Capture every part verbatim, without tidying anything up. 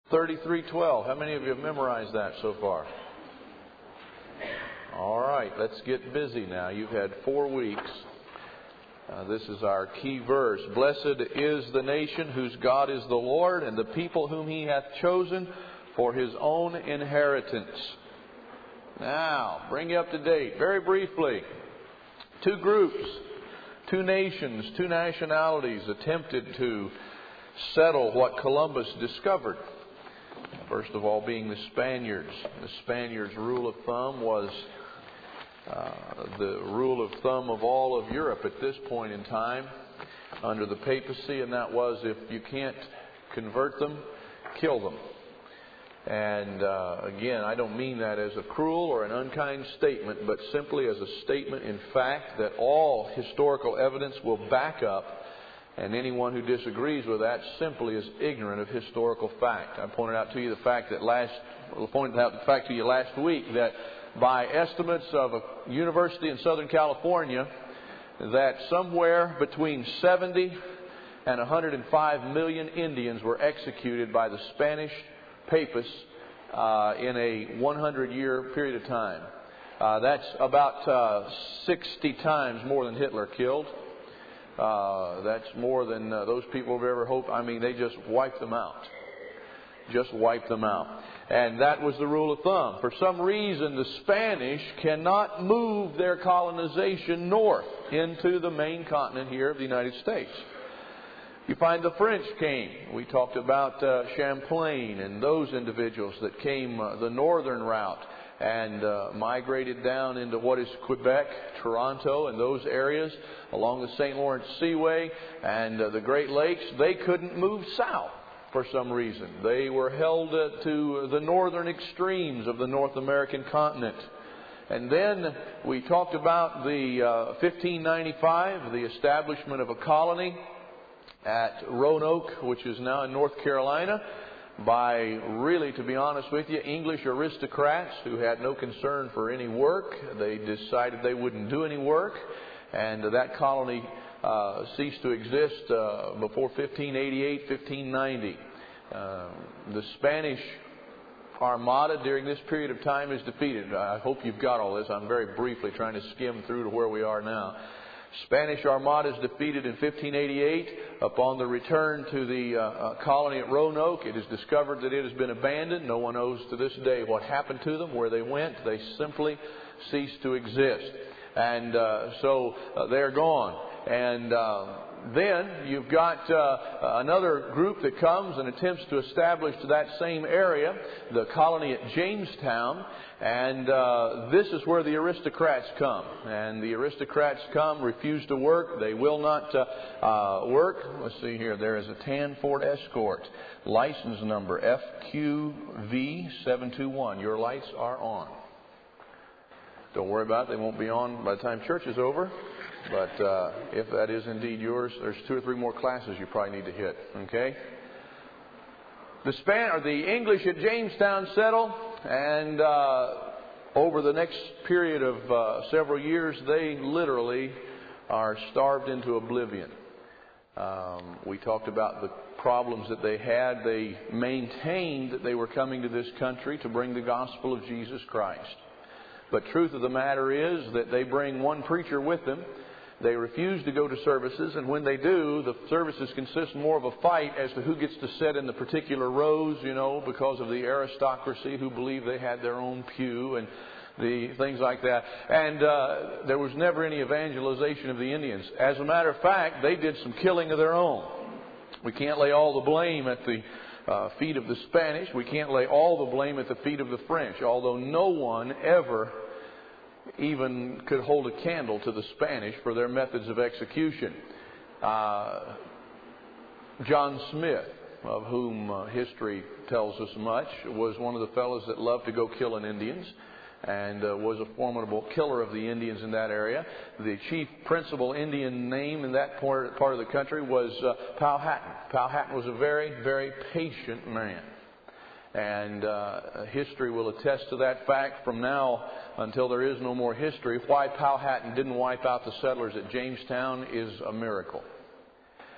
thirty-three twelve. How many of you have memorized that so far? All right, let's get busy now. You've had four weeks. Uh, this is our key verse. Blessed is the nation whose God is the Lord, and the people whom He hath chosen for His own inheritance. Now, bring you up to date. Very briefly, two groups, two nations, two nationalities attempted to settle what Columbus discovered. First of all being the Spaniards. The Spaniards' rule of thumb was uh, the rule of thumb of all of Europe at this point in time under the papacy, and that was if you can't convert them, kill them. And uh, again, I don't mean that as a cruel or an unkind statement, but simply as a statement in fact that all historical evidence will back up. And anyone who disagrees with that simply is ignorant of historical fact. I pointed out to you the fact that last, I pointed out the fact to you last week that by estimates of a university in Southern California, that somewhere between seventy and one hundred five million Indians were executed by the Spanish Papists uh, in a one hundred year period of time. Uh, that's about uh, sixty times more than Hitler killed. Uh, that's more than uh, those people have ever hoped. I mean, they just wiped them out. Just wiped them out. And that was the rule of thumb. For some reason, the Spanish cannot move their colonization north into the main continent here of the United States. You find the French came. We talked about uh, Champlain and those individuals that came uh, the northern route and uh, migrated down into what is Quebec, Toronto, and those areas along the Saint Lawrence Seaway and uh, the Great Lakes. They couldn't move south for some reason. They were held uh, to the northern extremes of the North American continent. And then we talked about the uh, fifteen ninety-five, the establishment of a colony at Roanoke, which is now in North Carolina, by really, to be honest with you, English aristocrats who had no concern for any work. They decided they wouldn't do any work, and that colony uh, ceased to exist uh, before fifteen eighty-eight, fifteen ninety. Uh, the Spanish Armada during this period of time is defeated. I hope you've got all this. I'm very briefly trying to skim through to where we are now. Spanish Armada is defeated in fifteen eighty-eight. Upon the return to the uh, uh, colony at Roanoke, it is discovered that it has been abandoned. No one knows to this day what happened to them, where they went. They simply ceased to exist. And uh, so uh, they're gone. And uh, then you've got uh, another group that comes and attempts to establish that same area, the colony at Jamestown. And uh, this is where the aristocrats come. And the aristocrats come, refuse to work. They will not uh, uh, work. Let's see here. There is a tan Ford Escort. License number F Q V seven two one. Your lights are on. Don't worry about it. They won't be on by the time church is over. But uh, if that is indeed yours, there's two or three more classes you probably need to hit. Okay? The Span or the English at Jamestown settle, and uh, over the next period of uh, several years, they literally are starved into oblivion. Um, we talked about the problems that they had. They maintained that they were coming to this country to bring the gospel of Jesus Christ. But truth of the matter is that they bring one preacher with them. They refuse to go to services, and when they do, the services consist more of a fight as to who gets to sit in the particular rows, you know, because of the aristocracy who believe they had their own pew and the things like that. And uh, there was never any evangelization of the Indians. As a matter of fact, they did some killing of their own. We can't lay all the blame at the uh, feet of the Spanish. We can't lay all the blame at the feet of the French, although no one ever even could hold a candle to the Spanish for their methods of execution. Uh, John Smith, of whom uh, history tells us much, was one of the fellows that loved to go killing Indians and uh, was a formidable killer of the Indians in that area. The chief principal Indian name in that part, part of the country was uh, Powhatan. Powhatan was a very, very patient man. And uh, history will attest to that fact from now until there is no more history. Why Powhatan didn't wipe out the settlers at Jamestown is a miracle.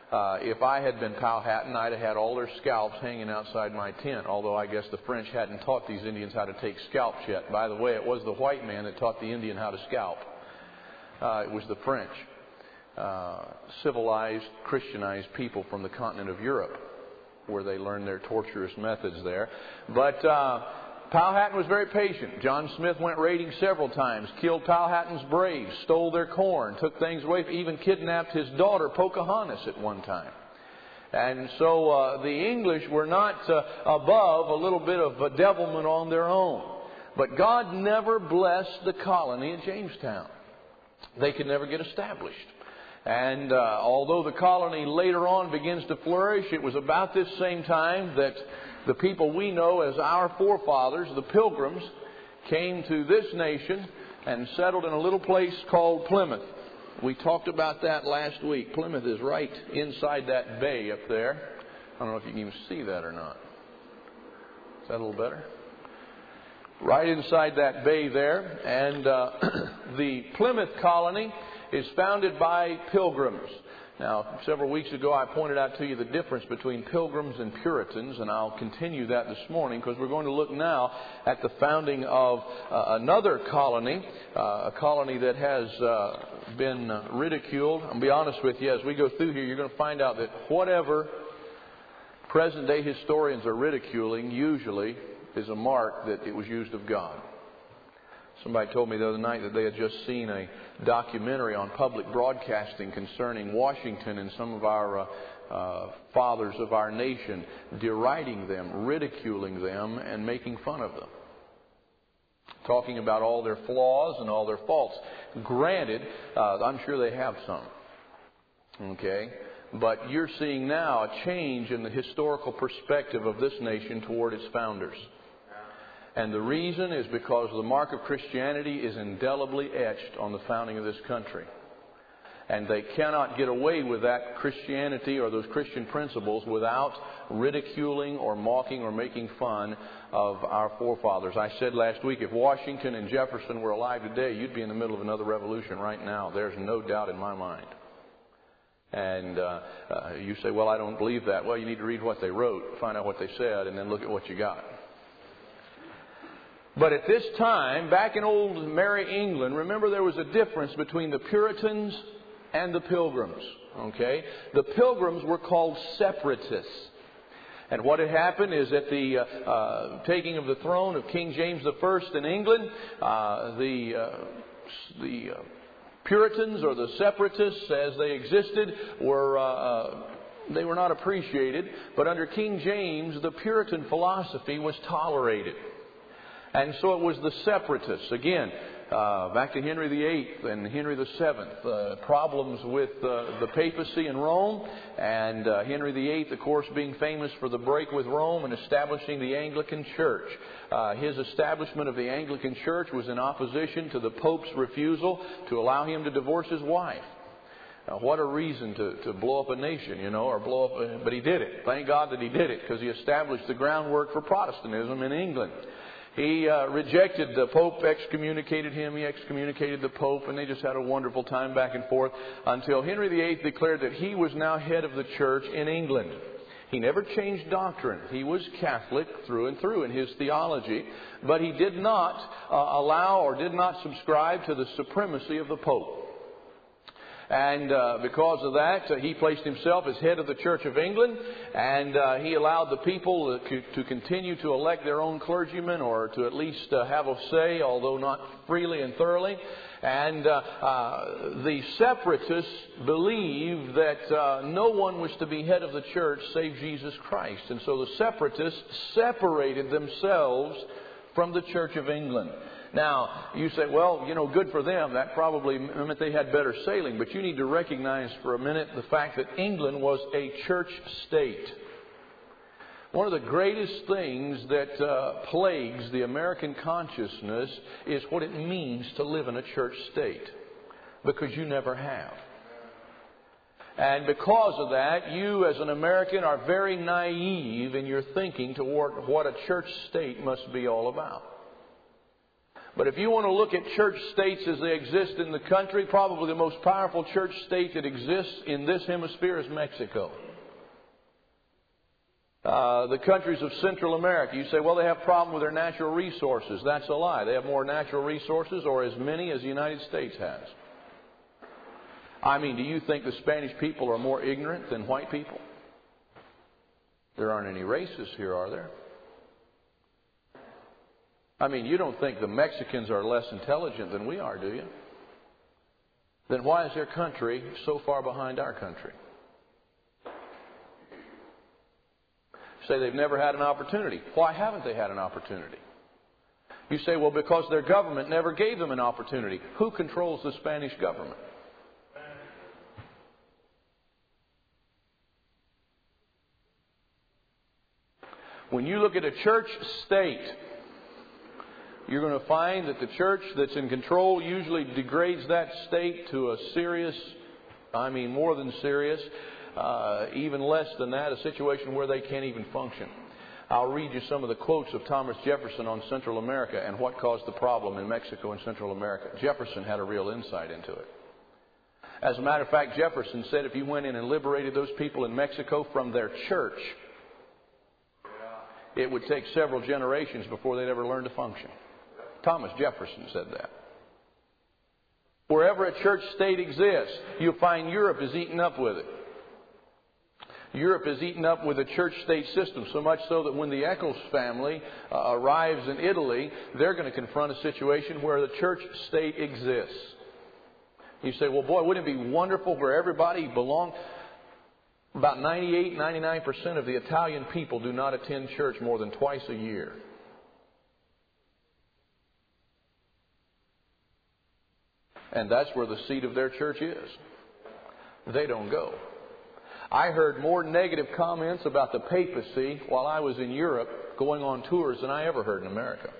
Uh, if I had been Powhatan, I'd have had all their scalps hanging outside my tent, although I guess the French hadn't taught these Indians how to take scalps yet. By the way, it was the white man that taught the Indian how to scalp. Uh, it was the French, uh, civilized, Christianized people from the continent of Europe, where they learned their torturous methods there. But uh, Powhatan was very patient. John Smith went raiding several times, killed Powhatan's braves, stole their corn, took things away, even kidnapped his daughter Pocahontas at one time. And so uh, the English were not uh, above a little bit of bedevilment on their own. But God never blessed the colony at Jamestown. They could never get established. And uh, although the colony later on begins to flourish, it was about this same time that the people we know as our forefathers, the Pilgrims, came to this nation and settled in a little place called Plymouth. We talked about that last week. Plymouth is right inside that bay up there. I don't know if you can even see that or not. Is that a little better? Right inside that bay there. And uh, the Plymouth colony is founded by Pilgrims. Now, several weeks ago, I pointed out to you the difference between Pilgrims and Puritans, and I'll continue that this morning because we're going to look now at the founding of uh, another colony, uh, a colony that has uh, been uh, ridiculed. I'll be honest with you, as we go through here, you're going to find out that whatever present-day historians are ridiculing usually is a mark that it was used of God. Somebody told me the other night that they had just seen a documentary on public broadcasting concerning Washington and some of our uh, uh, fathers of our nation, deriding them, ridiculing them, and making fun of them. Talking about all their flaws and all their faults. Granted, uh, I'm sure they have some. Okay? But you're seeing now a change in the historical perspective of this nation toward its founders. And the reason is because the mark of Christianity is indelibly etched on the founding of this country. And they cannot get away with that Christianity or those Christian principles without ridiculing or mocking or making fun of our forefathers. I said last week, if Washington and Jefferson were alive today, you'd be in the middle of another revolution right now. There's no doubt in my mind. And uh, uh, you say, well, I don't believe that. Well, you need to read what they wrote, find out what they said, and then look at what you got. But at this time, back in old Merry England, remember there was a difference between the Puritans and the Pilgrims. Okay? The Pilgrims were called separatists. And what had happened is at the uh, uh, taking of the throne of King James the First in England, uh, the, uh, the uh, Puritans or the separatists as they existed were... Uh, they were not appreciated. But under King James, the Puritan philosophy was tolerated. And so it was the separatists. Again, uh, back to Henry the Eighth and Henry the Seventh. Uh, problems with uh, the papacy in Rome. And uh, Henry the Eighth, of course, being famous for the break with Rome and establishing the Anglican Church. Uh, his establishment of the Anglican Church was in opposition to the Pope's refusal to allow him to divorce his wife. Now, what a reason to, to blow up a nation, you know, or blow up a, but he did it. Thank God that he did it, because he established the groundwork for Protestantism in England. He uh, rejected the Pope, excommunicated him, he excommunicated the Pope, and they just had a wonderful time back and forth until Henry the Eighth declared that he was now head of the church in England. He never changed doctrine. He was Catholic through and through in his theology, but he did not uh, allow or did not subscribe to the supremacy of the Pope. And uh, because of that, uh, he placed himself as head of the Church of England, and uh, he allowed the people to, to continue to elect their own clergymen, or to at least uh, have a say, although not freely and thoroughly. And uh, uh, the separatists believed that uh, no one was to be head of the church save Jesus Christ. And so the separatists separated themselves from the Church of England. Now, you say, well, you know, good for them. That probably meant they had better sailing. But you need to recognize for a minute the fact that England was a church state. One of the greatest things that uh, plagues the American consciousness is what it means to live in a church state. Because you never have. And because of that, you as an American are very naive in your thinking toward what a church state must be all about. But if you want to look at church states as they exist in the country, probably the most powerful church state that exists in this hemisphere is Mexico. Uh, the countries of Central America, you say, well, they have a problem with their natural resources. That's a lie. They have more natural resources, or as many as the United States has. I mean, do you think the Spanish people are more ignorant than white people? There aren't any racists here, are there? I mean, you don't think the Mexicans are less intelligent than we are, do you? Then why is their country so far behind our country? Say they've never had an opportunity. Why haven't they had an opportunity? You say, well, because their government never gave them an opportunity. Who controls the Spanish government? When you look at a church state, you're going to find that the church that's in control usually degrades that state to a serious, I mean more than serious, uh, even less than that, a situation where they can't even function. I'll read you some of the quotes of Thomas Jefferson on Central America and what caused the problem in Mexico and Central America. Jefferson had a real insight into it. As a matter of fact, Jefferson said if you went in and liberated those people in Mexico from their church, it would take several generations before they'd ever learn to function. Thomas Jefferson said that. Wherever a church state exists, you'll find Europe is eaten up with it. Europe is eaten up with a church-state system, so much so that when the Eccles family uh, arrives in Italy, they're going to confront a situation where the church state exists. You say, well, boy, wouldn't it be wonderful where everybody belonged? About ninety-eight, ninety-nine percent of the Italian people do not attend church more than twice a year. And that's where the seat of their church is. They don't go. I heard more negative comments about the papacy while I was in Europe going on tours than I ever heard in America.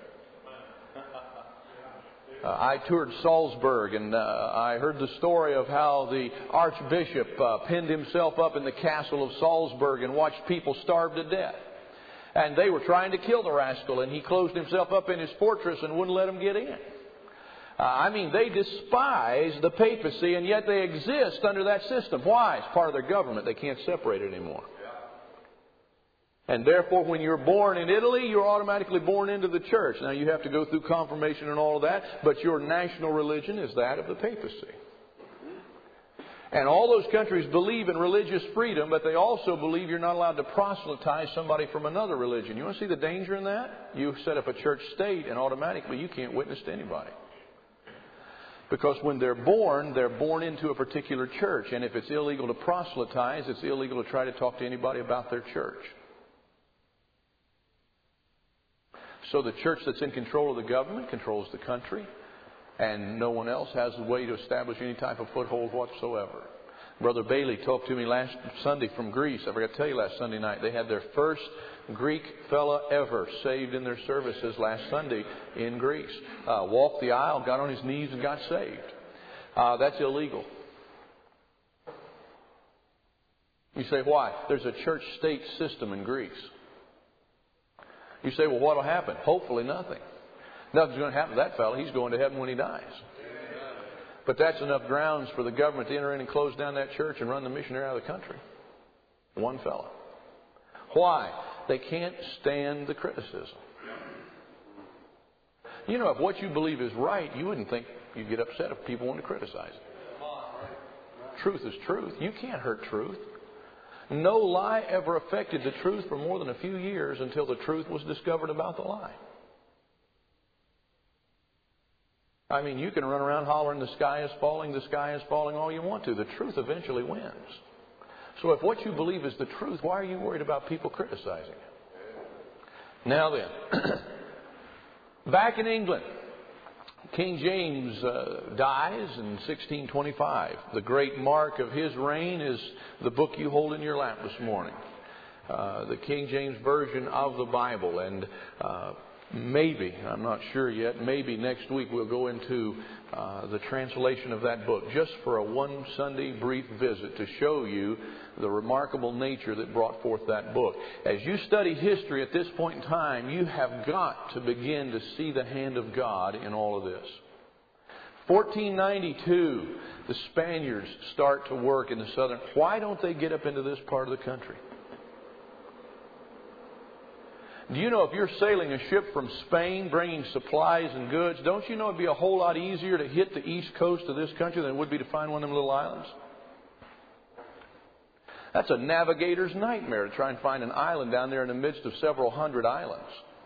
Uh, I toured Salzburg, and uh, I heard the story of how the archbishop uh, pinned himself up in the castle of Salzburg and watched people starve to death. And they were trying to kill the rascal, and he closed himself up in his fortress and wouldn't let them get in. Uh, I mean, they despise the papacy, and yet they exist under that system. Why? It's part of their government. They can't separate it anymore. And therefore, when you're born in Italy, you're automatically born into the church. Now, you have to go through confirmation and all of that, but your national religion is that of the papacy. And all those countries believe in religious freedom, but they also believe you're not allowed to proselytize somebody from another religion. You want to see the danger in that? You set up a church state, and automatically you can't witness to anybody. Because when they're born, they're born into a particular church. And if it's illegal to proselytize, it's illegal to try to talk to anybody about their church. So the church that's in control of the government controls the country, and no one else has a way to establish any type of foothold whatsoever. Brother Bailey talked to me last Sunday from Greece. I forgot to tell you last Sunday night. They had their first Greek fella ever saved in their services last Sunday in Greece. Uh, walked the aisle, got on his knees, and got saved. Uh, that's illegal. You say, why? There's a church-state system in Greece. You say, well, what will happen? Hopefully nothing. Nothing's going to happen to that fellow. He's going to heaven when he dies. But that's enough grounds for the government to enter in and close down that church and run the missionary out of the country. One fellow. Why? They can't stand the criticism. You know, if what you believe is right, you wouldn't think you'd get upset if people want to criticize it. Truth is truth. You can't hurt truth. No lie ever affected the truth for more than a few years until the truth was discovered about the lie. I mean, you can run around hollering, the sky is falling, the sky is falling all you want to. The truth eventually wins. So if what you believe is the truth, why are you worried about people criticizing it? Now then, back in England, King James uh, dies in sixteen twenty-five. The great mark of his reign is the book you hold in your lap this morning. Uh, the King James Version of the Bible. And uh, maybe, I'm not sure yet, maybe next week we'll go into uh, the translation of that book just for a one Sunday brief visit to show you the remarkable nature that brought forth that book. As you study history at this point in time, you have got to begin to see the hand of God in all of this. fourteen ninety-two, the Spaniards start to work in the southern. Why don't they get up into this part of the country? Do you know if you're sailing a ship from Spain bringing supplies and goods, don't you know it'd be a whole lot easier to hit the east coast of this country than it would be to find one of them little islands? That's a navigator's nightmare to try and find an island down there in the midst of several hundred islands.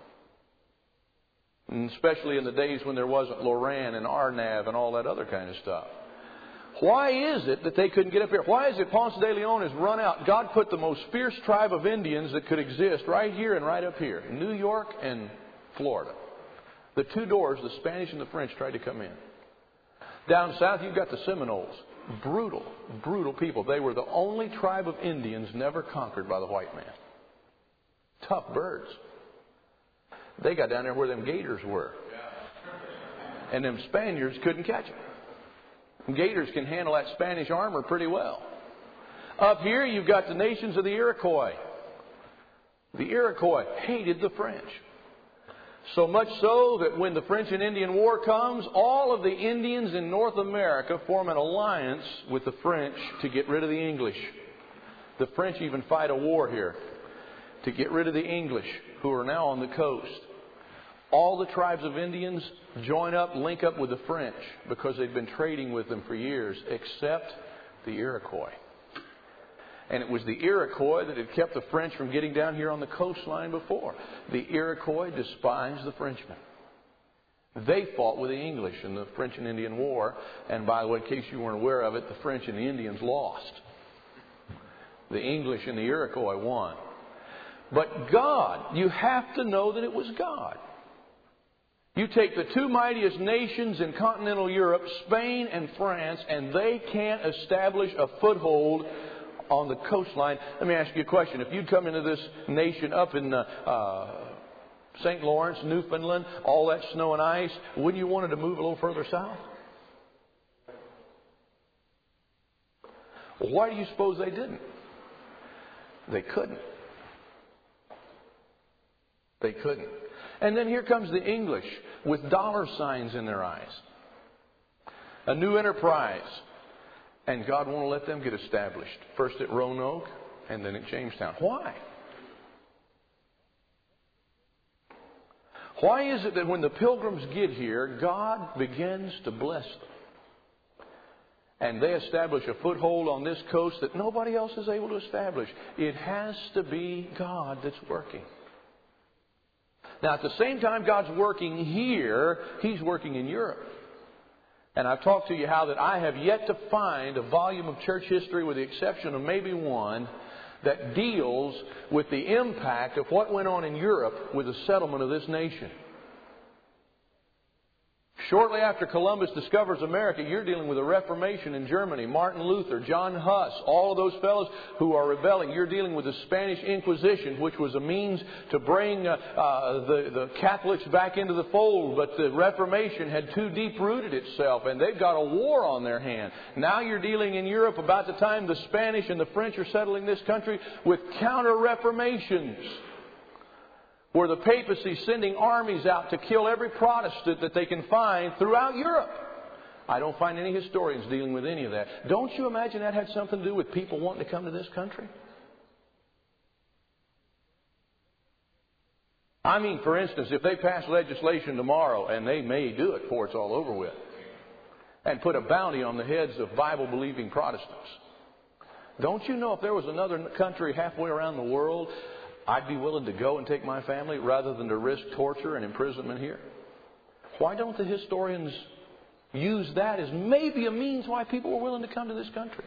And especially in the days when there wasn't Loran and Arnav and all that other kind of stuff. Why is it that they couldn't get up here? Why is it Ponce de Leon has run out? God put the most fierce tribe of Indians that could exist right here and right up here. New York and Florida. The two doors, the Spanish and the French tried to come in. Down south you've got the Seminoles. Brutal, brutal people. They were the only tribe of Indians never conquered by the white man. Tough birds. They got down there where them gators were. And them Spaniards couldn't catch them. Gators can handle that Spanish armor pretty well. Up here you've got the nations of the Iroquois. The Iroquois hated the French. So much so that when the French and Indian War comes, all of the Indians in North America form an alliance with the French to get rid of the English. The French even fight a war here to get rid of the English who are now on the coast. All the tribes of Indians join up, link up with the French because they've been trading with them for years, except the Iroquois. And it was the Iroquois that had kept the French from getting down here on the coastline before. The Iroquois despised the Frenchmen. They fought with the English in the French and Indian War. And by the way, in case you weren't aware of it, the French and the Indians lost. The English and the Iroquois won. But God, you have to know that it was God. You take the two mightiest nations in continental Europe, Spain and France, and they can't establish a foothold on the coastline. Let me ask you a question. If you'd come into this nation up in uh, uh, Saint Lawrence, Newfoundland, all that snow and ice, wouldn't you want it to move a little further south? Well, why do you suppose they didn't? They couldn't. They couldn't. And then here comes the English with dollar signs in their eyes. A new enterprise. And God won't let them get established. First at Roanoke and then at Jamestown. Why? Why is it that when the Pilgrims get here, God begins to bless them? And they establish a foothold on this coast that nobody else is able to establish. It has to be God that's working. Now, at the same time God's working here, He's working in Europe. And I've talked to you how that I have yet to find a volume of church history, with the exception of maybe one, that deals with the impact of what went on in Europe with the settlement of this nation. Shortly after Columbus discovers America, you're dealing with a Reformation in Germany. Martin Luther, John Huss, all of those fellows who are rebelling. You're dealing with the Spanish Inquisition, which was a means to bring uh, uh, the, the Catholics back into the fold. But the Reformation had too deep-rooted itself, and they've got a war on their hand. Now you're dealing in Europe about the time the Spanish and the French are settling this country with counter-reformations, where the papacy is sending armies out to kill every Protestant that they can find throughout Europe. I don't find any historians dealing with any of that. Don't you imagine that had something to do with people wanting to come to this country? I mean, for instance, if they pass legislation tomorrow, and they may do it before it's all over with, and put a bounty on the heads of Bible-believing Protestants, don't you know if there was another country halfway around the world, I'd be willing to go and take my family rather than to risk torture and imprisonment here? Why don't the historians use that as maybe a means why people were willing to come to this country?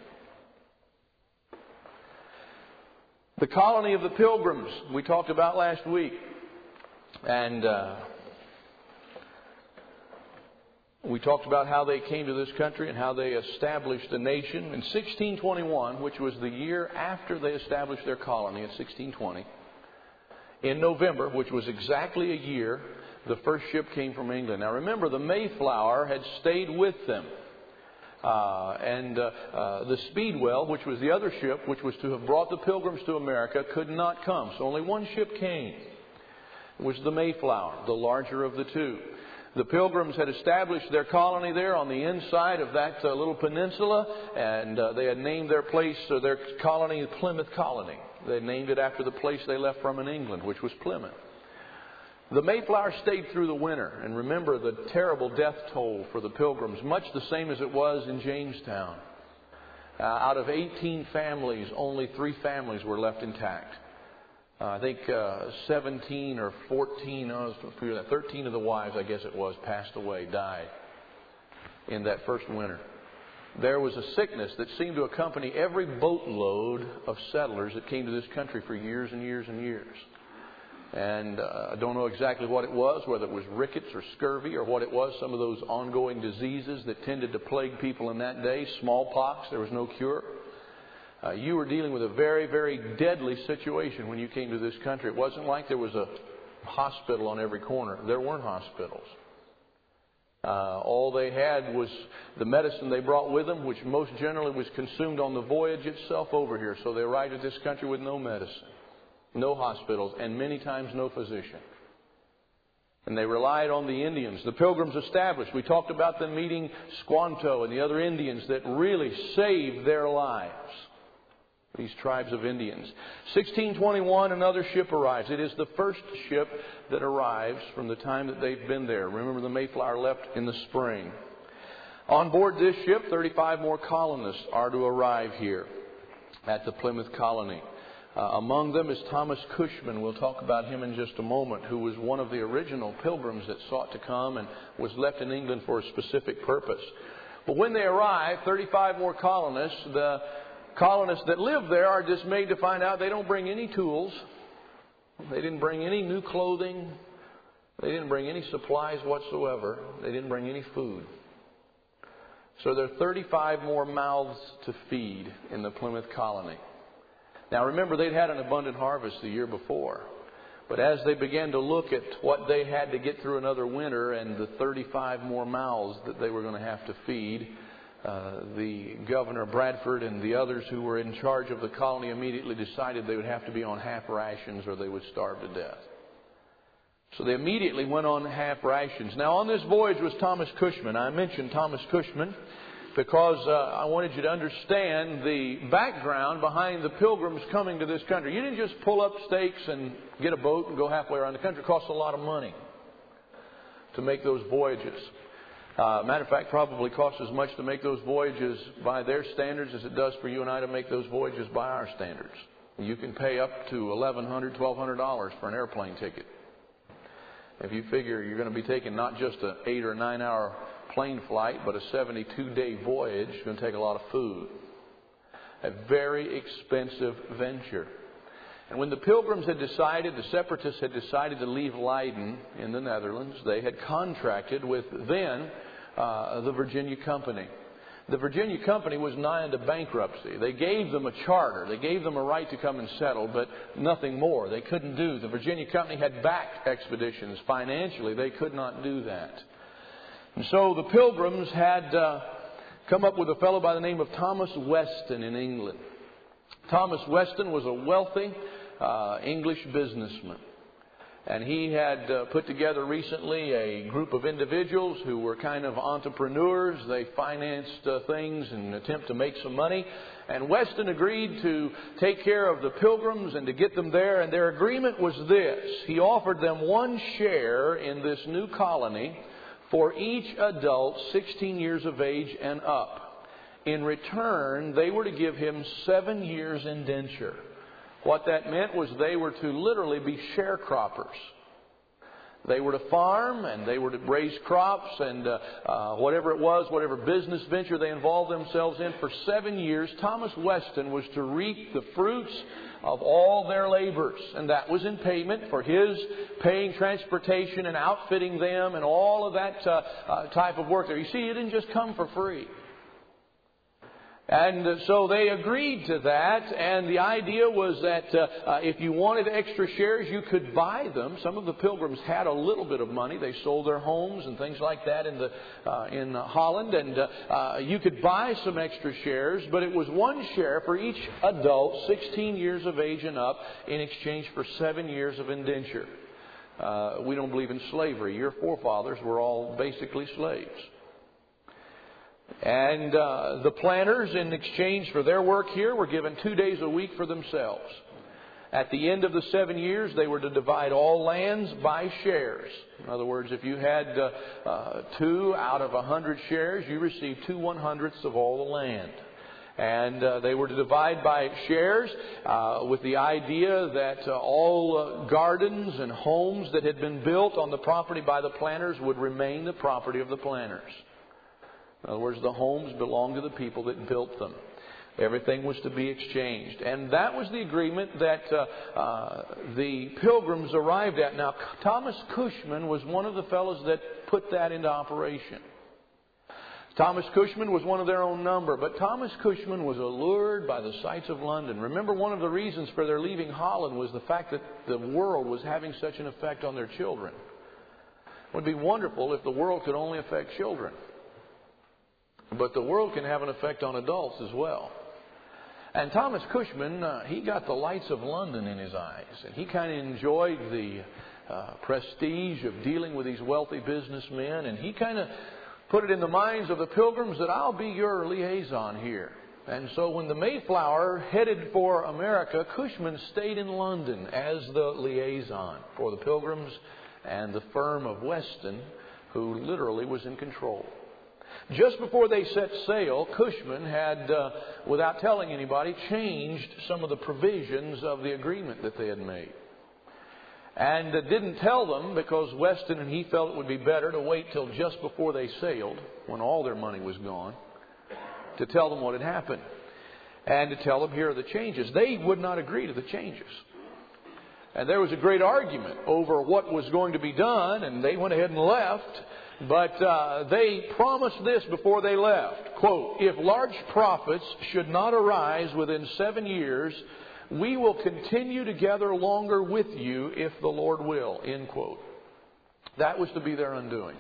The colony of the Pilgrims we talked about last week. And uh, we talked about how they came to this country and how they established a nation. In sixteen twenty-one, which was the year after they established their colony in sixteen twenty, in November, which was exactly a year, the first ship came from England. Now remember, the Mayflower had stayed with them. Uh, and uh, uh, the Speedwell, which was the other ship, which was to have brought the Pilgrims to America, could not come. So only one ship came. It was the Mayflower, the larger of the two. The Pilgrims had established their colony there on the inside of that uh, little peninsula, and uh, they had named their place, uh, their colony, Plymouth Colony. They had named it after the place they left from in England, which was Plymouth. The Mayflower stayed through the winter, and remember the terrible death toll for the Pilgrims, much the same as it was in Jamestown. Uh, out of eighteen families, only three families were left intact. Uh, I think uh, seventeen or fourteen, oh, thirteen of the wives, I guess it was, passed away, died in that first winter. There was a sickness that seemed to accompany every boatload of settlers that came to this country for years and years and years. And uh, I don't know exactly what it was, whether it was rickets or scurvy or what it was, some of those ongoing diseases that tended to plague people in that day. Smallpox, there was no cure. Uh, you were dealing with a very, very deadly situation when you came to this country. It wasn't like there was a hospital on every corner. There weren't hospitals. Uh, all they had was the medicine they brought with them, which most generally was consumed on the voyage itself over here. So they arrived at this country with no medicine, no hospitals, and many times no physician. And they relied on the Indians. The Pilgrims established. We talked about them meeting Squanto and the other Indians that really saved their lives. These tribes of Indians. sixteen twenty-one, another ship arrives. It is the first ship that arrives from the time that they've been there. Remember, the Mayflower left in the spring. On board this ship, thirty-five more colonists are to arrive here at the Plymouth Colony. Uh, among them is Thomas Cushman. We'll talk about him in just a moment, who was one of the original Pilgrims that sought to come and was left in England for a specific purpose. But when they arrive, thirty-five more colonists, the colonists that live there are dismayed to find out they don't bring any tools. They didn't bring any new clothing. They didn't bring any supplies whatsoever. They didn't bring any food. So there are thirty-five more mouths to feed in the Plymouth Colony. Now remember, they'd had an abundant harvest the year before. But as they began to look at what they had to get through another winter and the thirty-five more mouths that they were going to have to feed, Uh, the Governor Bradford and the others who were in charge of the colony immediately decided they would have to be on half rations or they would starve to death. So they immediately went on half rations. Now on this voyage was Thomas Cushman. I mentioned Thomas Cushman because uh, I wanted you to understand the background behind the Pilgrims coming to this country. You didn't just pull up stakes and get a boat and go halfway around the country. It costs a lot of money to make those voyages. Uh, matter of fact, probably costs as much to make those voyages by their standards as it does for you and I to make those voyages by our standards. You can pay up to eleven hundred dollars, twelve hundred dollars for an airplane ticket. If you figure you're going to be taking not just an eight or nine hour plane flight, but a seventy-two day voyage, it's going to take a lot of food. A very expensive venture. And when the Pilgrims had decided, the Separatists had decided to leave Leiden in the Netherlands, they had contracted with then uh, the Virginia Company. The Virginia Company was nigh unto bankruptcy. They gave them a charter. They gave them a right to come and settle, but nothing more. They couldn't do. The Virginia Company had backed expeditions. Financially, they could not do that. And so the Pilgrims had uh, come up with a fellow by the name of Thomas Weston in England. Thomas Weston was a wealthy uh, English businessman. And he had uh, put together recently a group of individuals who were kind of entrepreneurs. They financed uh, things in an attempt to make some money. And Weston agreed to take care of the Pilgrims and to get them there. And their agreement was this. He offered them one share in this new colony for each adult sixteen years of age and up. In return, they were to give him seven years indenture. What that meant was they were to literally be sharecroppers. They were to farm and they were to raise crops and uh, uh, whatever it was, whatever business venture they involved themselves in for seven years, Thomas Weston was to reap the fruits of all their labors. And that was in payment for his paying transportation and outfitting them and all of that uh, uh, type of work there. You see, it didn't just come for free. And so they agreed to that, and the idea was that uh, uh, if you wanted extra shares, you could buy them. Some of the pilgrims had a little bit of money. They sold their homes and things like that in the uh, in Holland, and uh, uh, you could buy some extra shares, but it was one share for each adult, sixteen years of age and up, in exchange for seven years of indenture. Uh, we don't believe in slavery. Your forefathers were all basically slaves. And uh, the planters, in exchange for their work here, were given two days a week for themselves. At the end of the seven years, they were to divide all lands by shares. In other words, if you had uh, uh, two out of a hundred shares, you received two one-hundredths of all the land. And uh, they were to divide by shares uh, with the idea that uh, all uh, gardens and homes that had been built on the property by the planters would remain the property of the planters. In other words, the homes belonged to the people that built them. Everything was to be exchanged. And that was the agreement that uh, uh, the pilgrims arrived at. Now, Thomas Cushman was one of the fellows that put that into operation. Thomas Cushman was one of their own number. But Thomas Cushman was allured by the sights of London. Remember, one of the reasons for their leaving Holland was the fact that the world was having such an effect on their children. It would be wonderful if the world could only affect children. But the world can have an effect on adults as well. And Thomas Cushman, uh, he got the lights of London in his eyes. And he kind of enjoyed the uh, prestige of dealing with these wealthy businessmen. And he kind of put it in the minds of the pilgrims that I'll be your liaison here. And so when the Mayflower headed for America, Cushman stayed in London as the liaison for the pilgrims and the firm of Weston, who literally was in control. Just before they set sail, Cushman had, uh, without telling anybody, changed some of the provisions of the agreement that they had made. And uh, didn't tell them because Weston and he felt it would be better to wait till just before they sailed, when all their money was gone, to tell them what had happened. And to tell them, here are the changes. They would not agree to the changes. And there was a great argument over what was going to be done, and they went ahead and left. But uh, they promised this before they left. Quote, if large profits should not arise within seven years, we will continue together longer with you if the Lord will. End quote. That was to be their undoing.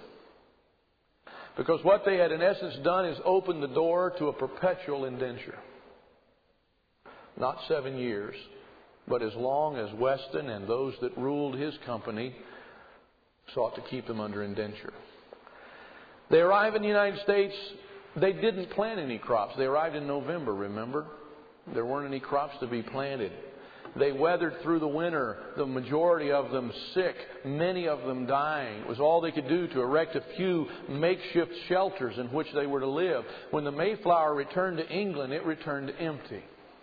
Because what they had in essence done is opened the door to a perpetual indenture. Not seven years, but as long as Weston and those that ruled his company sought to keep them under indenture. They arrive in the United States. They didn't plant any crops. They arrived in November, remember? There weren't any crops to be planted. They weathered through the winter, the majority of them sick, many of them dying. It was all they could do to erect a few makeshift shelters in which they were to live. When the Mayflower returned to England, it returned empty.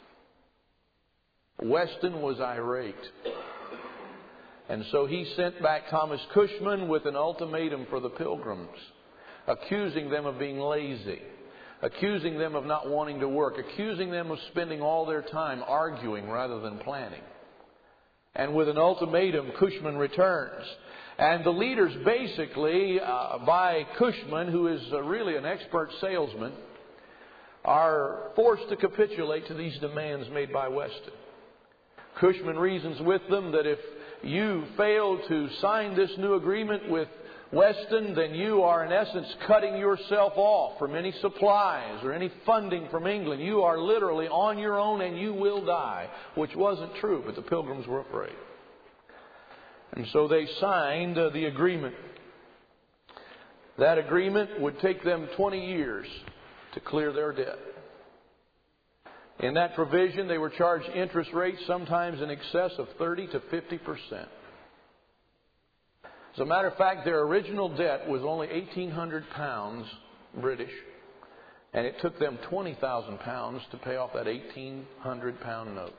Weston was irate. And so he sent back Thomas Cushman with an ultimatum for the pilgrims, accusing them of being lazy, accusing them of not wanting to work, accusing them of spending all their time arguing rather than planning. And with an ultimatum, Cushman returns. And the leaders basically, uh, by Cushman, who is uh, really an expert salesman, are forced to capitulate to these demands made by Weston. Cushman reasons with them that if you fail to sign this new agreement with Weston, then you are in essence cutting yourself off from any supplies or any funding from England. You are literally on your own and you will die, which wasn't true, but the pilgrims were afraid. And so they signed uh, the agreement. That agreement would take them twenty years to clear their debt. In that provision, they were charged interest rates sometimes in excess of thirty to fifty percent. As a matter of fact, their original debt was only eighteen hundred pounds British, and it took them twenty thousand pounds to pay off that eighteen hundred pound note.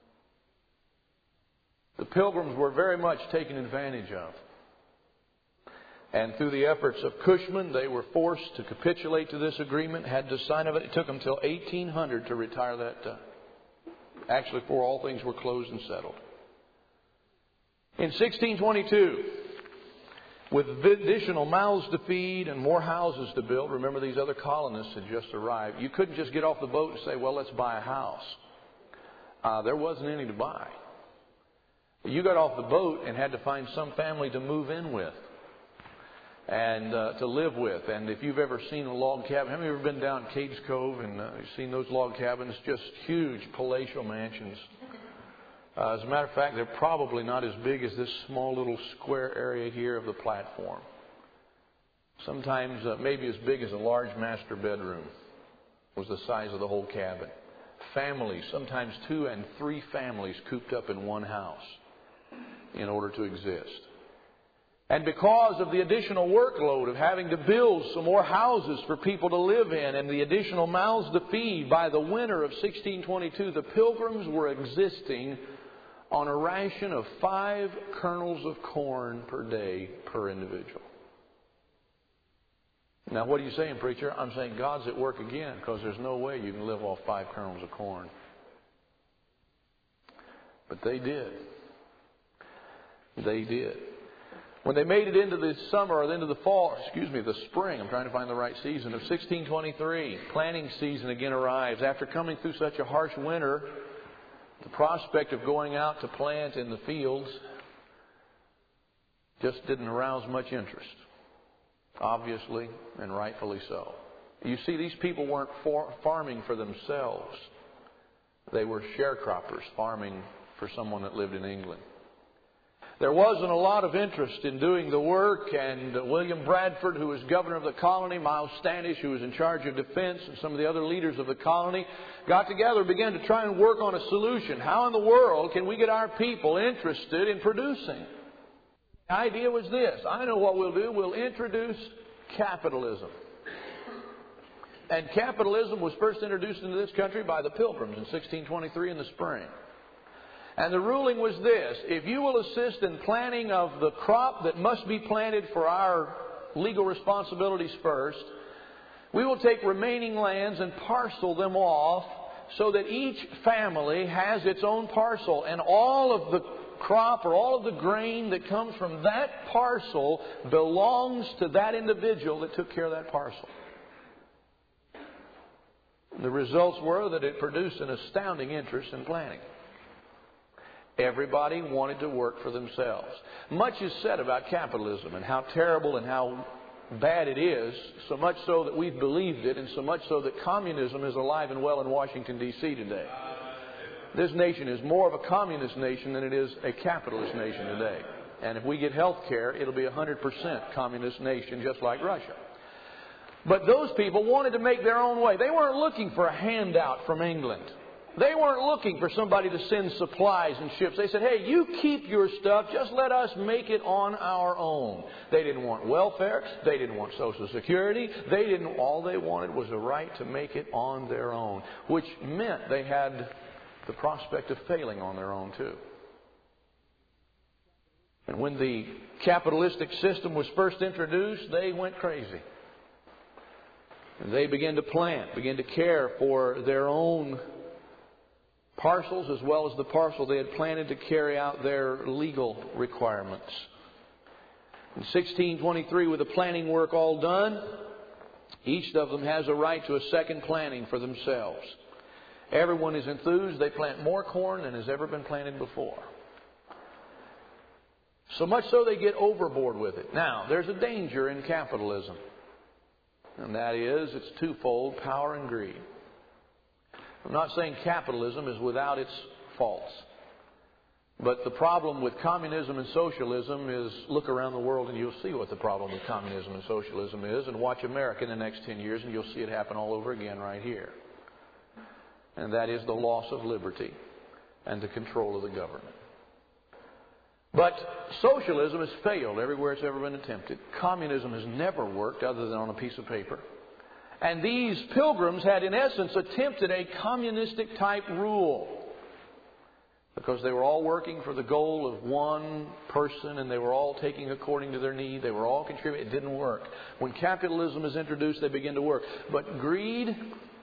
The pilgrims were very much taken advantage of. And through the efforts of Cushman, they were forced to capitulate to this agreement, had to sign of it. It took them until eighteen hundred to retire that debt. Actually, before all things were closed and settled. In sixteen twenty-two, with additional mouths to feed and more houses to build. Remember, these other colonists had just arrived. You couldn't just get off the boat and say, well, let's buy a house. Uh, there wasn't any to buy. You got off the boat and had to find some family to move in with and uh, to live with. And if you've ever seen a log cabin, have you ever been down Cades Cove and uh, you've seen those log cabins? Just huge palatial mansions. Uh, as a matter of fact, they're probably not as big as this small little square area here of the platform. Sometimes uh, maybe as big as a large master bedroom was the size of the whole cabin. Families, sometimes two and three families cooped up in one house in order to exist. And because of the additional workload of having to build some more houses for people to live in and the additional mouths to feed, by the winter of sixteen twenty-two, the Pilgrims were existing on a ration of five kernels of corn per day per individual. Now, what are you saying, preacher? I'm saying God's at work again, because there's no way you can live off five kernels of corn. But they did. They did. When they made it into the summer or into the fall, excuse me, the spring, I'm trying to find the right season, of sixteen twenty-three, planting season again arrives. After coming through such a harsh winter, the prospect of going out to plant in the fields just didn't arouse much interest. Obviously, and rightfully so. You see, these people weren't for farming for themselves. They were sharecroppers farming for someone that lived in England. There wasn't a lot of interest in doing the work, and William Bradford, who was governor of the colony, Miles Standish, who was in charge of defense, and some of the other leaders of the colony, got together and began to try and work on a solution. How in the world can we get our people interested in producing? The idea was this. I know what we'll do. We'll introduce capitalism. And capitalism was first introduced into this country by the Pilgrims in sixteen twenty-three in the spring. And the ruling was this: if you will assist in planting of the crop that must be planted for our legal responsibilities first, we will take remaining lands and parcel them off so that each family has its own parcel, and all of the crop or all of the grain that comes from that parcel belongs to that individual that took care of that parcel. The results were that it produced an astounding interest in planting. Everybody wanted to work for themselves. Much is said about capitalism and how terrible and how bad it is, so much so that we've believed it, and so much so that communism is alive and well in Washington, D C today. This nation is more of a communist nation than it is a capitalist nation today. And if we get health care, it'll be a one hundred percent communist nation, just like Russia. But those people wanted to make their own way. They weren't looking for a handout from England. They weren't looking for somebody to send supplies and ships. They said, hey, you keep your stuff. Just let us make it on our own. They didn't want welfare. They didn't want Social Security. They didn't. All they wanted was the right to make it on their own, which meant they had the prospect of failing on their own too. And when the capitalistic system was first introduced, they went crazy. And they began to plant, began to care for their own parcels as well as the parcel they had planted to carry out their legal requirements. In sixteen twenty-three, with the planting work all done, each of them has a right to a second planting for themselves. Everyone is enthused. They plant more corn than has ever been planted before. So much so they get overboard with it. Now, there's a danger in capitalism. And that is, it's twofold: power and greed. I'm not saying capitalism is without its faults. But the problem with communism and socialism is, look around the world and you'll see what the problem with communism and socialism is, and watch America in the next ten years and you'll see it happen all over again right here. And that is the loss of liberty and the control of the government. But socialism has failed everywhere it's ever been attempted. Communism has never worked other than on a piece of paper. And these pilgrims had, in essence, attempted a communistic type rule, because they were all working for the goal of one person, and they were all taking according to their need. They were all contributing. It didn't work. When capitalism is introduced, they begin to work. But greed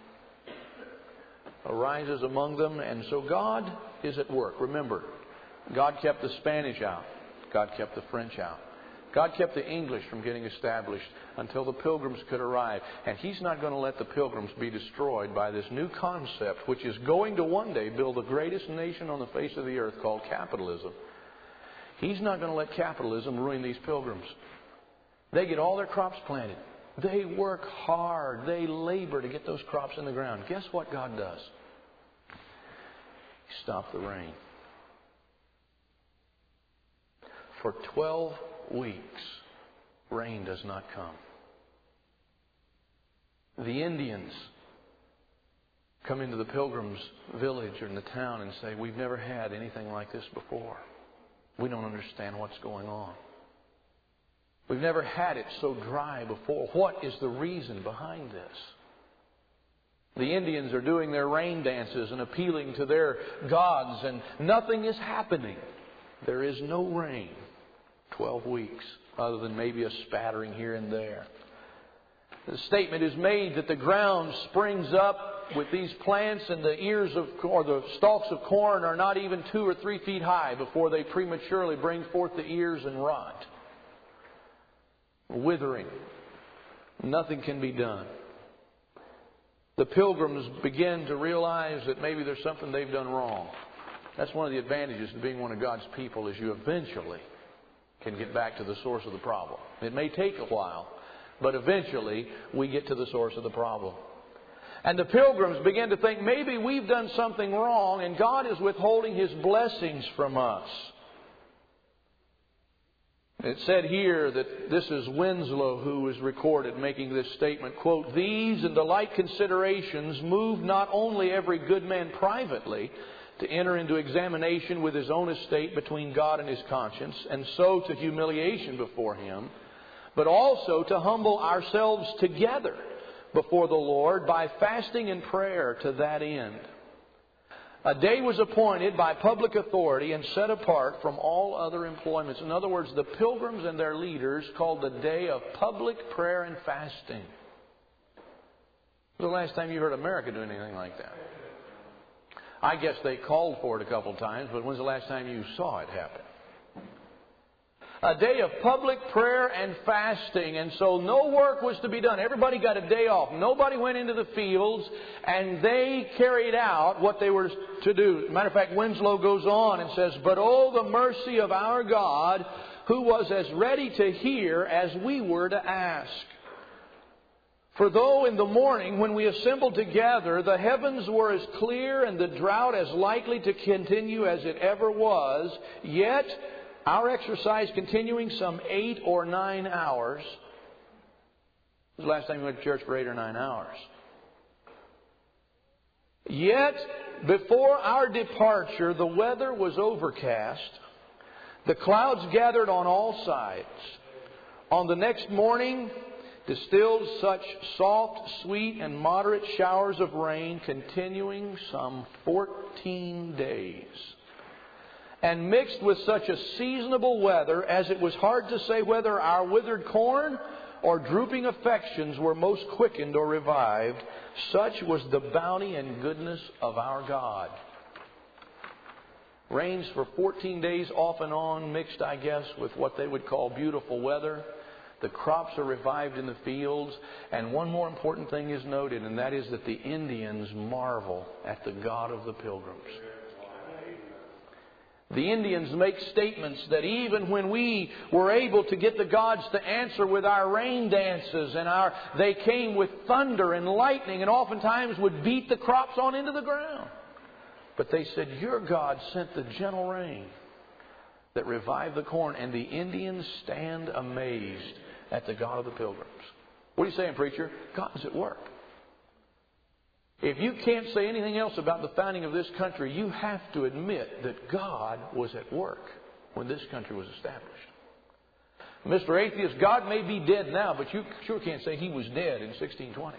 arises among them, and so God is at work. Remember, God kept the Spanish out. God kept the French out. God kept the English from getting established until the Pilgrims could arrive. And He's not going to let the Pilgrims be destroyed by this new concept, which is going to one day build the greatest nation on the face of the earth, called capitalism. He's not going to let capitalism ruin these Pilgrims. They get all their crops planted. They work hard. They labor to get those crops in the ground. Guess what God does? He stopped the rain. For twelve weeks, rain does not come. The Indians come into the Pilgrims' village or in the town and say, we've never had anything like this before. We don't understand what's going on. We've never had it so dry before. What is the reason behind this? The Indians are doing their rain dances and appealing to their gods, and nothing is happening. There is no rain. Twelve weeks, other than maybe a spattering here and there. The statement is made that the ground springs up with these plants, and the ears of, or the stalks of corn are not even two or three feet high before they prematurely bring forth the ears and rot. Withering. Nothing can be done. The Pilgrims begin to realize that maybe there's something they've done wrong. That's one of the advantages of being one of God's people, is you eventually can get back to the source of the problem. It may take a while, but eventually we get to the source of the problem. And the Pilgrims begin to think maybe we've done something wrong and God is withholding His blessings from us. It said here that this is Winslow who is recorded making this statement, quote, "These and the like considerations move not only every good man privately to enter into examination with his own estate between God and his conscience, and so to humiliation before Him, but also to humble ourselves together before the Lord by fasting and prayer to that end. A day was appointed by public authority and set apart from all other employments." In other words, the Pilgrims and their leaders called the day of public prayer and fasting. When was the last time you heard America do anything like that? I guess they called for it a couple times, but when's the last time you saw it happen? A day of public prayer and fasting. And so no work was to be done. Everybody got a day off. Nobody went into the fields, and they carried out what they were to do. Matter of fact, Winslow goes on and says, "But oh, the mercy of our God, who was as ready to hear as we were to ask. For though in the morning when we assembled together, the heavens were as clear and the drought as likely to continue as it ever was, yet our exercise continuing some eight or nine hours." This was the last time you went to church for eight or nine hours. "Yet before our departure the weather was overcast. The clouds gathered on all sides. On the next morning distilled such soft, sweet, and moderate showers of rain, continuing some fourteen days. And mixed with such a seasonable weather as it was hard to say whether our withered corn or drooping affections were most quickened or revived. Such was the bounty and goodness of our God." Rains for fourteen days off and on, mixed, I guess, with what they would call beautiful weather. The crops are revived in the fields. And one more important thing is noted, and that is that the Indians marvel at the God of the Pilgrims. The Indians make statements that even when we were able to get the gods to answer with our rain dances, and our they came with thunder and lightning and oftentimes would beat the crops on into the ground. But they said, "Your God sent the gentle rain that revived the corn." And the Indians stand amazed at the God of the Pilgrims. What are you saying, preacher? God's at work. If you can't say anything else about the founding of this country, you have to admit that God was at work when this country was established. Mister Atheist, God may be dead now, but you sure can't say He was dead in sixteen twenty.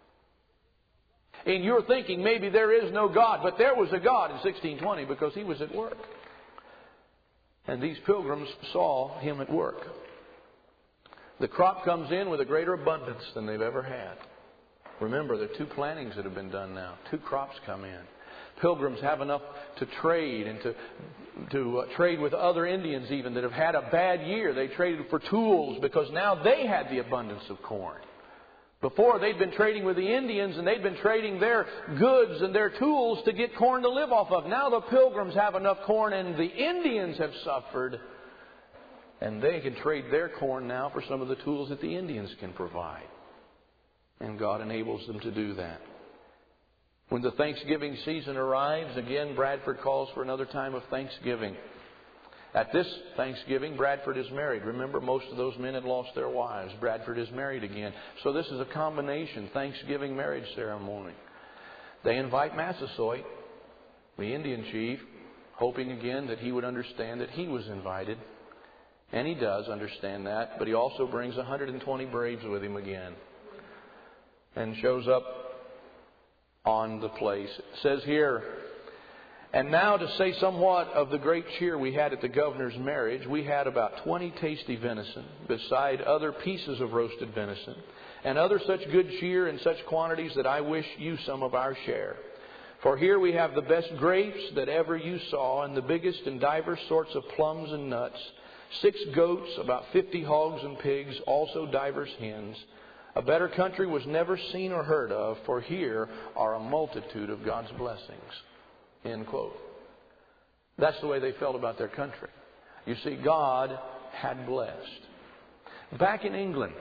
In your thinking, maybe there is no God, but there was a God in sixteen twenty because He was at work. And these Pilgrims saw Him at work. The crop comes in with a greater abundance than they've ever had. Remember, there are two plantings that have been done now. Two crops come in. Pilgrims have enough to trade and to to uh, trade with other Indians even that have had a bad year. They traded for tools because now they had the abundance of corn. Before, they'd been trading with the Indians and they'd been trading their goods and their tools to get corn to live off of. Now the Pilgrims have enough corn and the Indians have suffered. And they can trade their corn now for some of the tools that the Indians can provide. And God enables them to do that. When the Thanksgiving season arrives, again, Bradford calls for another time of Thanksgiving. At this Thanksgiving, Bradford is married. Remember, most of those men had lost their wives. Bradford is married again. So this is a combination Thanksgiving marriage ceremony. They invite Massasoit, the Indian chief, hoping again that he would understand that he was invited. And he does understand that, but he also brings one hundred twenty braves with him again. And shows up on the place. It says here, and now to say somewhat of the great cheer we had at the governor's marriage, we had about twenty tasty venison, beside other pieces of roasted venison, and other such good cheer in such quantities that I wish you some of our share. For here we have the best grapes that ever you saw, and the biggest and divers sorts of plums and nuts, six goats, about fifty hogs and pigs, also divers hens. A better country was never seen or heard of, for here are a multitude of God's blessings. End quote. That's the way they felt about their country. You see, God had blessed. Back in England,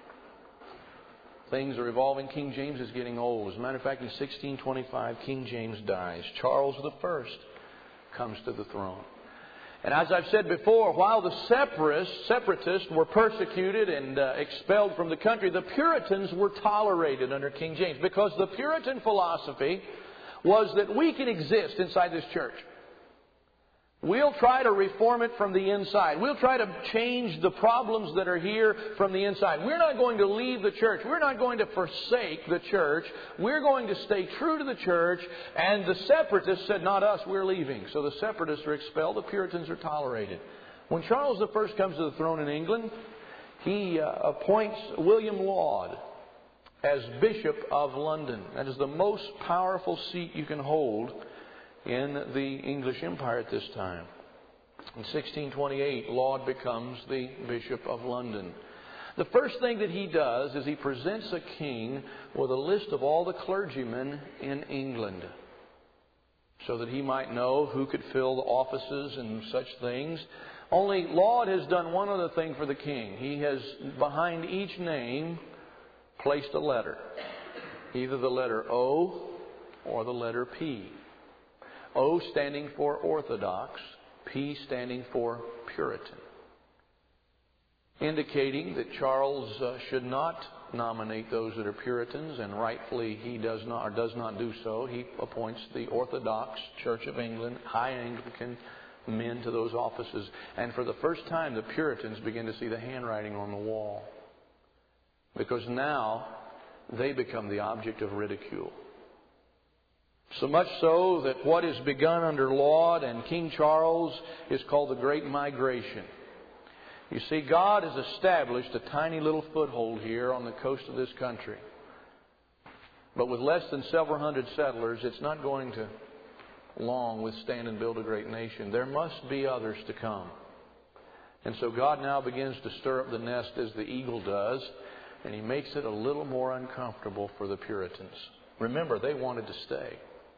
things are evolving. King James is getting old. As a matter of fact, in sixteen twenty-five, King James dies. Charles the First comes to the throne. And as I've said before, while the separatists, separatists were persecuted and uh, expelled from the country, the Puritans were tolerated under King James, because the Puritan philosophy was that we can exist inside this church. We'll try to reform it from the inside. We'll try to change the problems that are here from the inside. We're not going to leave the church. We're not going to forsake the church. We're going to stay true to the church. And the separatists said, not us, we're leaving. So the separatists are expelled. The Puritans are tolerated. When Charles the First comes to the throne in England, he uh, appoints William Laud as Bishop of London. That is the most powerful seat you can hold in the English Empire at this time. In sixteen twenty-eight, Laud becomes the Bishop of London. The first thing that he does is he presents a king with a list of all the clergymen in England, so that he might know who could fill the offices and such things. Only Laud has done one other thing for the king. He has, behind each name, placed a letter. Either the letter O or the letter P. O standing for Orthodox, P standing for Puritan. Indicating that Charles uh, should not nominate those that are Puritans, and rightfully he does not, or does not do so. He appoints the Orthodox Church of England, High Anglican men to those offices. And for the first time, the Puritans begin to see the handwriting on the wall. Because now they become the object of ridicule. So much so that what is begun under Laud and King Charles is called the Great Migration. You see, God has established a tiny little foothold here on the coast of this country. But with less than several hundred settlers, it's not going to long withstand and build a great nation. There must be others to come. And so God now begins to stir up the nest as the eagle does, and He makes it a little more uncomfortable for the Puritans. Remember, they wanted to stay.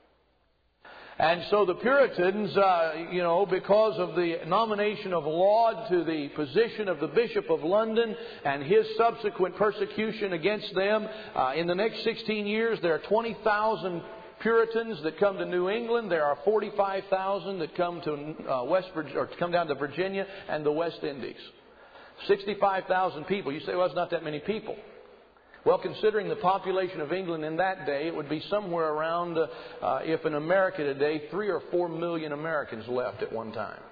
And so the Puritans, uh, you know, because of the nomination of Laud to the position of the Bishop of London and his subsequent persecution against them, uh, in the next sixteen years there are twenty thousand Puritans that come to New England. There are forty-five thousand that come to uh, West Virginia, or come down to Virginia and the West Indies. sixty-five thousand people. You say, well, it's not that many people. Well, considering the population of England in that day, it would be somewhere around, uh, uh, if in America today, three or four million Americans left at one time.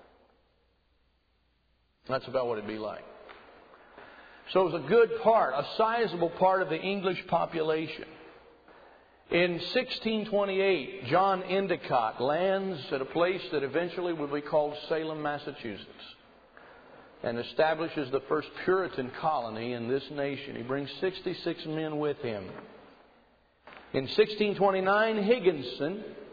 That's about what it'd be like. So it was a good part, a sizable part of the English population. In sixteen twenty-eight, John Endicott lands at a place that eventually would be called Salem, Massachusetts, and establishes the first Puritan colony in this nation. He brings sixty-six men with him. In sixteen twenty-nine, Higginson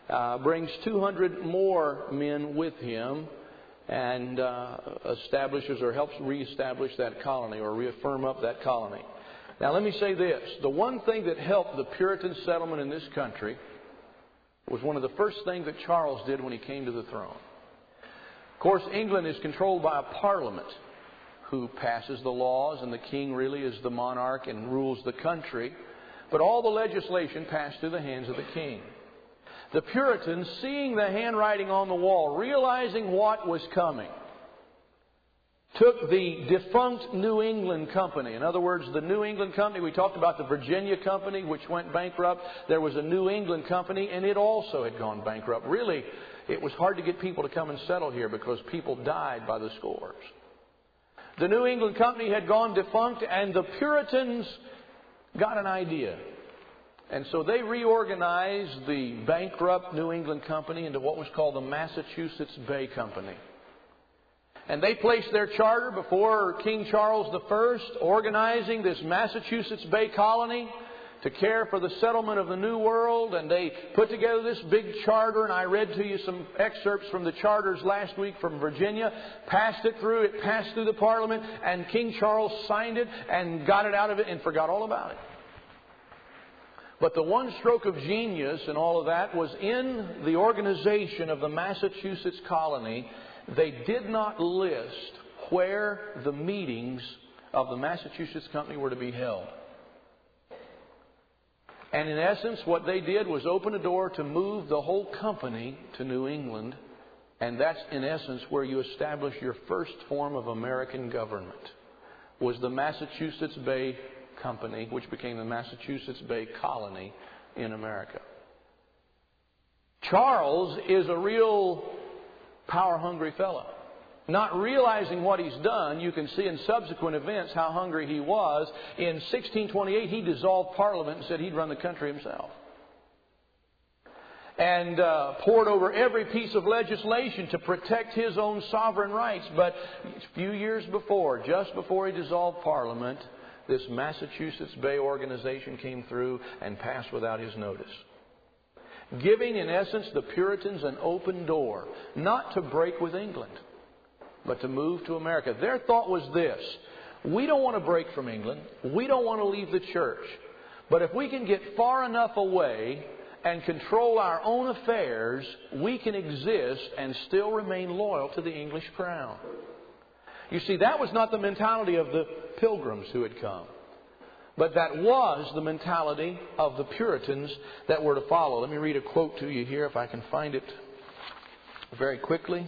uh, brings two hundred more men with him and uh, establishes or helps reestablish that colony or reaffirm up that colony. Now let me say this. The one thing that helped the Puritan settlement in this country was one of the first things that Charles did when he came to the throne. Of course, England is controlled by a parliament who passes the laws, and the king really is the monarch and rules the country. But all the legislation passed through the hands of the king. The Puritans, seeing the handwriting on the wall, realizing what was coming, took the defunct New England Company. In other words, the New England Company, we talked about the Virginia Company, which went bankrupt. There was a New England Company, and it also had gone bankrupt. Really, it was hard to get people to come and settle here because people died by the scores. The New England Company had gone defunct, and the Puritans got an idea. And so they reorganized the bankrupt New England Company into what was called the Massachusetts Bay Company. And they placed their charter before King Charles the First, organizing this Massachusetts Bay Colony to care for the settlement of the New World. And they put together this big charter, and I read to you some excerpts from the charters last week from Virginia, passed it through, it passed through the Parliament, and King Charles signed it and got it out of it and forgot all about it. But the one stroke of genius in all of that was in the organization of the Massachusetts colony. They did not list where the meetings of the Massachusetts Company were to be held. And in essence, what they did was open a door to move the whole company to New England. And that's in essence where you establish your first form of American government, was the Massachusetts Bay Company, which became the Massachusetts Bay Colony in America. Charles is a real power-hungry fellow. Not realizing what he's done, you can see in subsequent events how hungry he was. In sixteen twenty-eight, he dissolved Parliament and said he'd run the country himself. And uh, poured over every piece of legislation to protect his own sovereign rights. But a few years before, just before he dissolved Parliament, this Massachusetts Bay organization came through and passed without his notice, giving, in essence, the Puritans an open door, not to break with England, but to move to America. Their thought was this: we don't want to break from England. We don't want to leave the church. But if we can get far enough away and control our own affairs, we can exist and still remain loyal to the English crown. You see, that was not the mentality of the Pilgrims who had come. But that was the mentality of the Puritans that were to follow. Let me read a quote to you here if I can find it very quickly.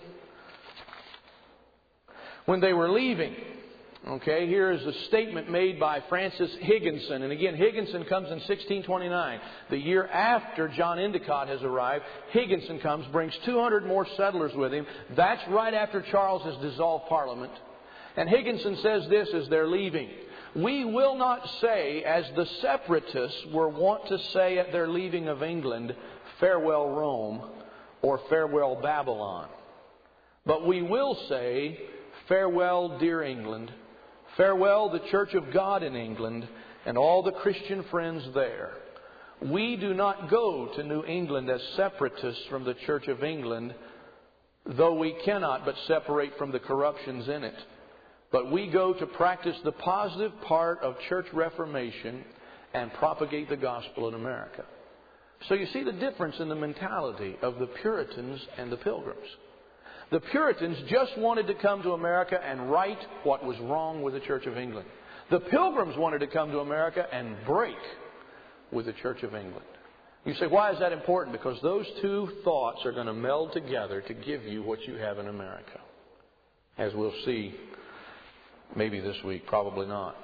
When they were leaving, okay, here is a statement made by Francis Higginson. And again, Higginson comes in sixteen twenty-nine. The year after John Endicott has arrived, Higginson comes, brings two hundred more settlers with him. That's right after Charles has dissolved Parliament. And Higginson says this as they're leaving: we will not say, as the separatists were wont to say at their leaving of England, farewell Rome or farewell Babylon. But we will say, farewell dear England, farewell the Church of God in England and all the Christian friends there. We do not go to New England as separatists from the Church of England, though we cannot but separate from the corruptions in it. But we go to practice the positive part of church reformation and propagate the gospel in America. So you see the difference in the mentality of the Puritans and the Pilgrims. The Puritans just wanted to come to America and right what was wrong with the Church of England. The Pilgrims wanted to come to America and break with the Church of England. You say, why is that important? Because those two thoughts are going to meld together to give you what you have in America, as we'll see. Maybe this week, probably not.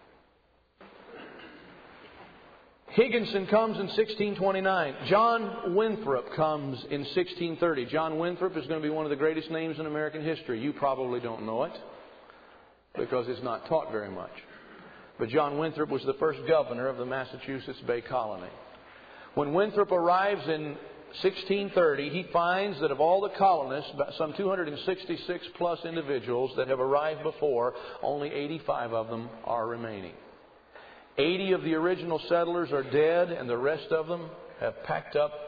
Higginson comes in sixteen twenty-nine. John Winthrop comes in sixteen thirty. John Winthrop is going to be one of the greatest names in American history. You probably don't know it because it's not taught very much. But John Winthrop was the first governor of the Massachusetts Bay Colony. When Winthrop arrives in sixteen thirty, he finds that of all the colonists, some two hundred sixty-six plus individuals that have arrived before, only eighty-five of them are remaining. eighty of the original settlers are dead, and the rest of them have packed up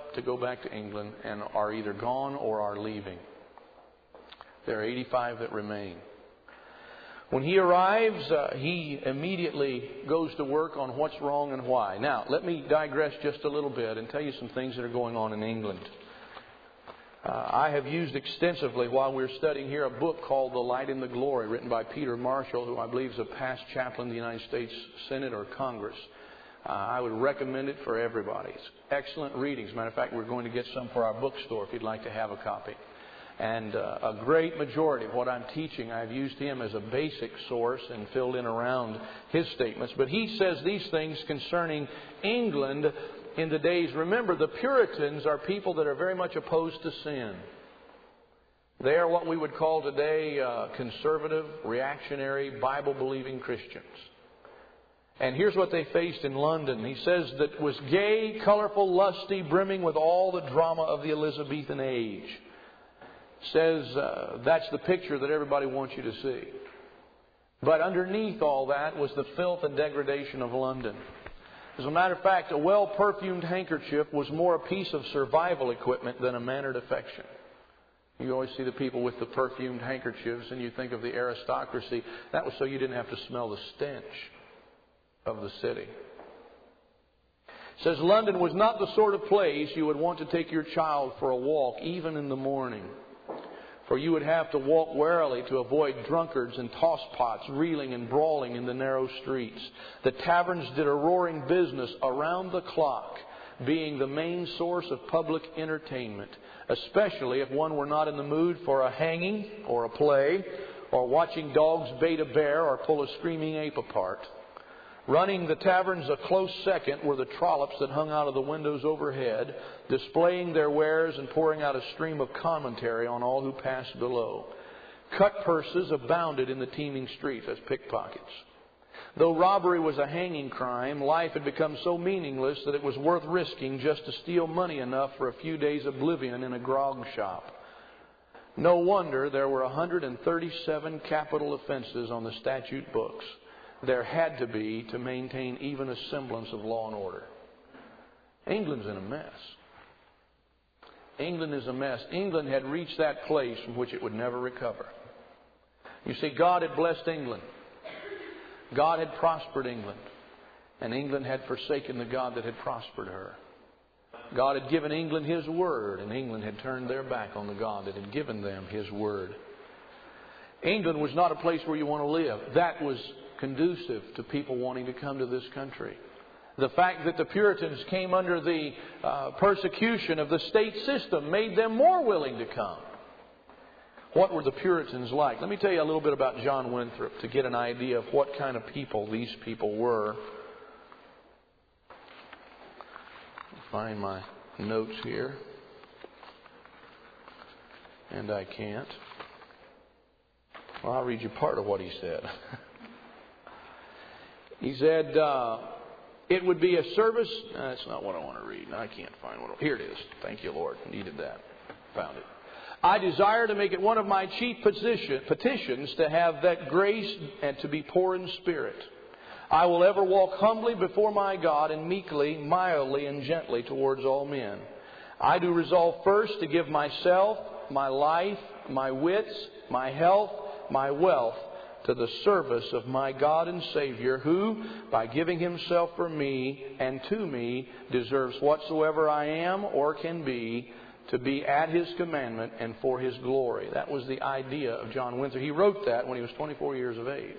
to go back to England and are either gone or are leaving. There are eighty-five that remain. When he arrives, uh, he immediately goes to work on what's wrong and why. Now, let me digress just a little bit and tell you some things that are going on in England. Uh, I have used extensively while we we're studying here a book called The Light and the Glory, written by Peter Marshall, who I believe is a past chaplain of the United States Senate or Congress. Uh, I would recommend it for everybody. It's excellent reading. As a matter of fact, we're going to get some for our bookstore if you'd like to have a copy. And uh, a great majority of what I'm teaching, I've used him as a basic source and filled in around his statements. But he says these things concerning England in the days. Remember, the Puritans are people that are very much opposed to sin. They are what we would call today uh, conservative, reactionary, Bible-believing Christians. And here's what they faced in London. He says that was gay, colorful, lusty, brimming with all the drama of the Elizabethan age. Says uh, that's the picture that everybody wants you to see. But underneath all that was the filth and degradation of London. As a matter of fact, a well-perfumed handkerchief was more a piece of survival equipment than a mannered affection. You always see the people with the perfumed handkerchiefs and you think of the aristocracy. That was so you didn't have to smell the stench of the city. It says London was not the sort of place you would want to take your child for a walk, even in the morning. For you would have to walk warily to avoid drunkards and tosspots reeling and brawling in the narrow streets. The taverns did a roaring business around the clock, being the main source of public entertainment, especially if one were not in the mood for a hanging or a play, or watching dogs bait a bear or pull a screaming ape apart. Running the taverns a close second were the trollops that hung out of the windows overhead, displaying their wares and pouring out a stream of commentary on all who passed below. Cut purses abounded in the teeming streets as pickpockets. Though robbery was a hanging crime, life had become so meaningless that it was worth risking just to steal money enough for a few days' oblivion in a grog shop. No wonder there were one hundred thirty-seven capital offenses on the statute books. There had to be to maintain even a semblance of law and order. England's in a mess. England is a mess. England had reached that place from which it would never recover. You see, God had blessed England. God had prospered England. And England had forsaken the God that had prospered her. God had given England His Word, and England had turned their back on the God that had given them His Word. England was not a place where you want to live. That was conducive to people wanting to come to this country. The fact that the Puritans came under the uh, persecution of the state system made them more willing to come. What were the Puritans like? Let me tell you a little bit about John Winthrop to get an idea of what kind of people these people were. Find my notes here. And I can't. Well, I'll read you part of what he said. He said, uh, it would be a service. No, that's not what I want to read. I can't find what. Here it is. Thank you, Lord. Needed that. Found it. I desire to make it one of my chief position, petitions to have that grace and to be poor in spirit. I will ever walk humbly before my God and meekly, mildly, and gently towards all men. I do resolve first to give myself, my life, my wits, my health, my wealth, to the service of my God and Savior, who, by giving Himself for me and to me, deserves whatsoever I am or can be, to be at His commandment and for His glory. That was the idea of John Winthrop. He wrote that when he was twenty-four years of age.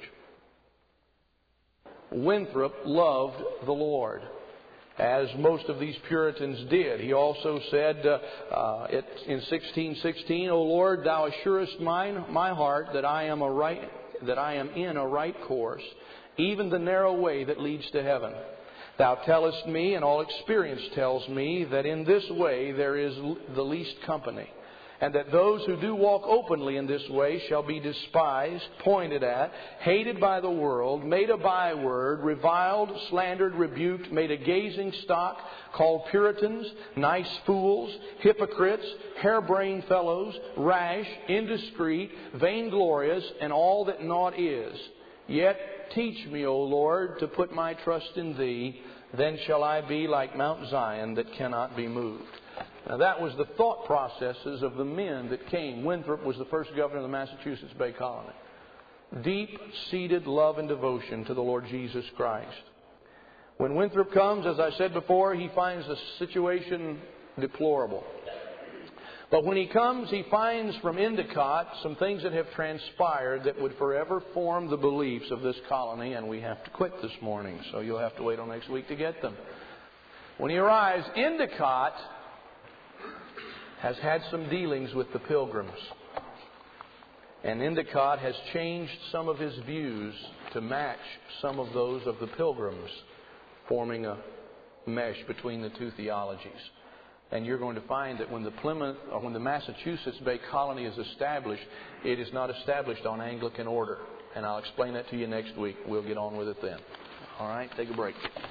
Winthrop loved the Lord, as most of these Puritans did. He also said uh, uh, it, in sixteen sixteen, O Lord, Thou assurest mine, my heart that I am a right, that I am in a right course, even the narrow way that leads to heaven. Thou tellest me, and all experience tells me, that in this way there is the least company, and that those who do walk openly in this way shall be despised, pointed at, hated by the world, made a byword, reviled, slandered, rebuked, made a gazing stock, called Puritans, nice fools, hypocrites, harebrained fellows, rash, indiscreet, vainglorious, and all that naught is. Yet teach me, O Lord, to put my trust in Thee, then shall I be like Mount Zion that cannot be moved. Now, that was the thought processes of the men that came. Winthrop was the first governor of the Massachusetts Bay Colony. Deep-seated love and devotion to the Lord Jesus Christ. When Winthrop comes, as I said before, he finds the situation deplorable. But when he comes, he finds from Endicott some things that have transpired that would forever form the beliefs of this colony, and we have to quit this morning, so you'll have to wait till next week to get them. When he arrives, Endicott has had some dealings with the Pilgrims. And Endicott has changed some of his views to match some of those of the Pilgrims, forming a mesh between the two theologies. And you're going to find that when the Plymouth or when the Massachusetts Bay Colony is established, it is not established on Anglican order. And I'll explain that to you next week. We'll get on with it then. All right, take a break.